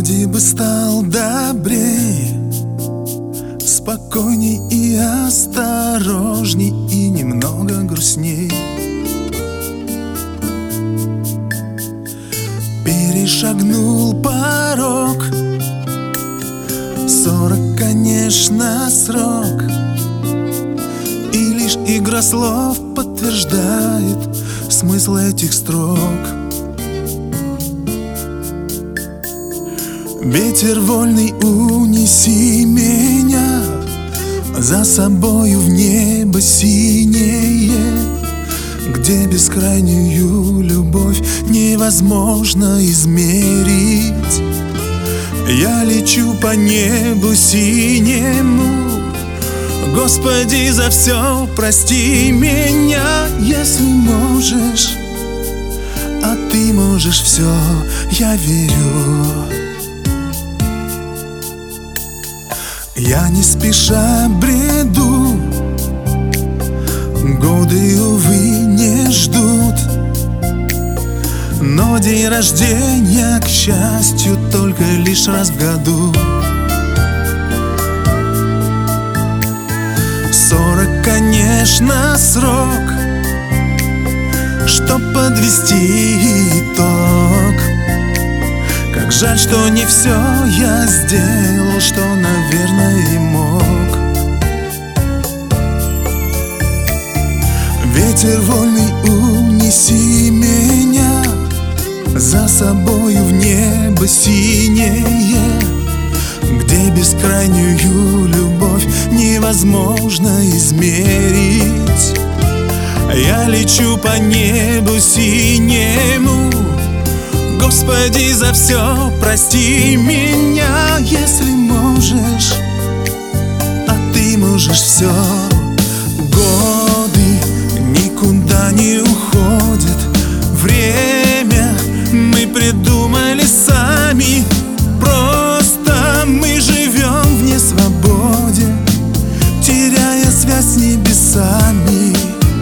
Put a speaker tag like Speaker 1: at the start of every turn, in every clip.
Speaker 1: вроде бы стал добрей, спокойней и осторожней, и немного грустней. Перешагнул порог, 40, конечно, срок, и лишь игра слов подтверждает смысл этих строк. Ветер вольный, унеси меня за собою в небо синее, где бескрайнюю любовь невозможно измерить. Я лечу по небу синему, Господи, за все прости меня. Если можешь, а ты можешь все, я верю. Я не спеша бреду, годы, увы, не ждут, но день рождения, к счастью, только лишь раз в году. 40, конечно, срок, чтоб подвести итог. Как жаль, что не все я сделал, что, наверное, и мог. Ветер вольный, унеси меня за собою в небо синее, где бескрайнюю любовь невозможно измерить. Я лечу по небу синему, Господи, за все прости меня. Если можешь, а ты можешь все. Годы никуда не уходят, время мы придумали сами. Просто мы живем в несвободе, теряя связь с небесами.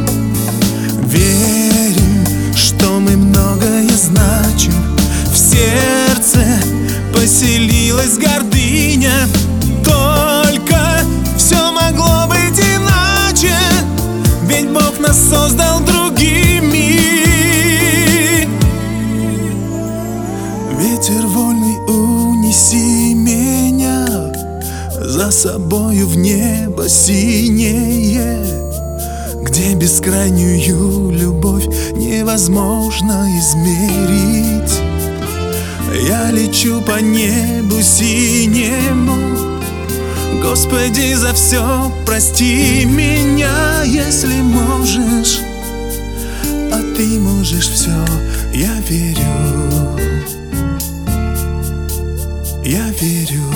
Speaker 1: Верим, что мы многое значим, в сердце поселилась гордыня. Только все могло быть иначе, ведь Бог нас создал другими. Ветер вольный, унеси меня за собою в небо синее, где бескрайнюю любовь невозможно измерить. Я лечу по небу синему, Господи, за все прости меня. Если можешь, а ты можешь все, я верю. Я верю.